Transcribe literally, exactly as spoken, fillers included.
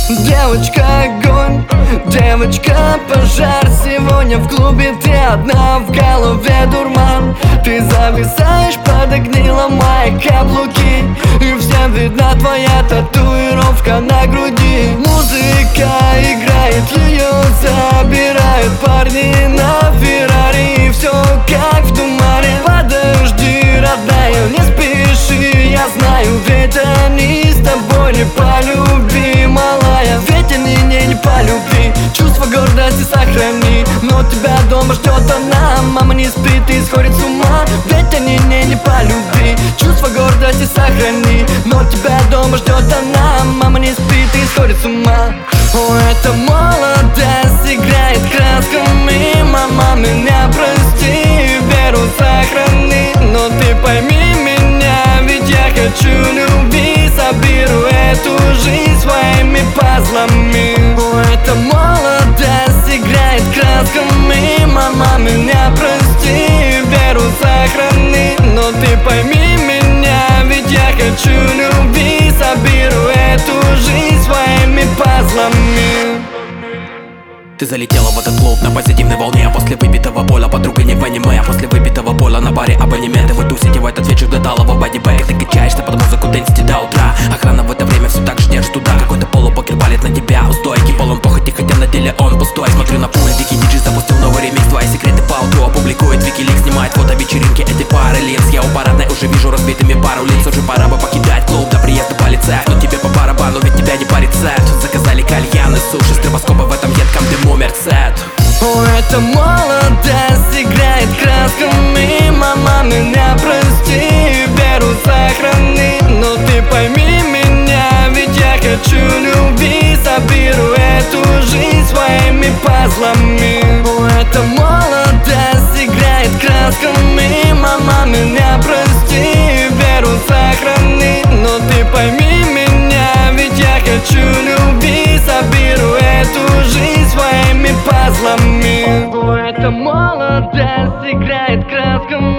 Девочка огонь, девочка пожар. Сегодня в клубе ты одна, в голове дурман. Ты зависаешь под огнилом мои каблуки, и всем видна твоя татуировка на груди. Музыка играет, ее забирают парни на Феррари, и все как в тумане. Подожди, родная, не спеши, я знаю, ведь они с тобой не по любви, малая. Ведь они не, не по любви, чувство гордости сохрани. Но тебя дома ждет она, мама не спит и сходит с ума. Ведь они не, не по любви, чувство гордости сохрани. Но тебя дома ждет она, мама не спит и сходит с ума. О, эта молодость играет красками, мама, меня прости, веру сохрани. Но ты пойми меня, ведь я хочу любви, соберу эту жизнь своими пазлами. О, эта молодость играет красками, мама, меня прости, веру сохрани. Но ты пойми меня, ведь я хочу любви, соберу эту жизнь своими пазлами. Ты залетела в этот клуб на позитивной волне. После выпитого поля подруга не в аниме. После выпитого поля на баре абонементы. Вы тусите в этот вечер до талого бодибэга. Ты качаешься под музыку дэнсити до утра. Охрана в это время все так же держит туда. Какой-то полупокер палит на тебя у стойки. Полон похоти, хотя на деле он пустой. Смотрю на пульт, дикий диджей запустил новый ремикс. Твои секреты по аудио опубликует Викилик. Снимает фото вечеринки этой пары линз. Я у парадной уже вижу разбитыми пару лиц. Уже пора бы покидать клуб до приезда полицая. Но тебе по барабану, ведь тебя не парит сет. Заказали кальян и суши, стробоскопы в этом едком дыму мерцет. О, эта молодость играет красками, мама, меня прости, веру сохрани. Но ты пойми меня, ведь я хочу любви, соберу эту жизнь своими пазлами. О, эта молодость играет красками, мама, меня прости, веру сохрани. Но ты пойми меня, ведь я хочу любви, соберу эту жизнь своими пазлами. О, эта молодость играет красками.